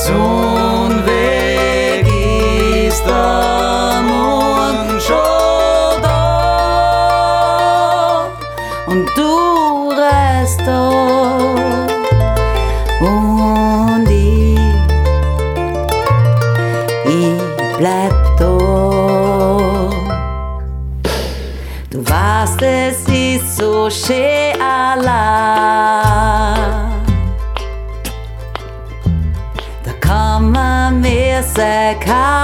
so'n Weg ist der Mond schon da und du reist da und ich bleib da. Du weißt, es ist so schön allein. Da kann man mir sagen,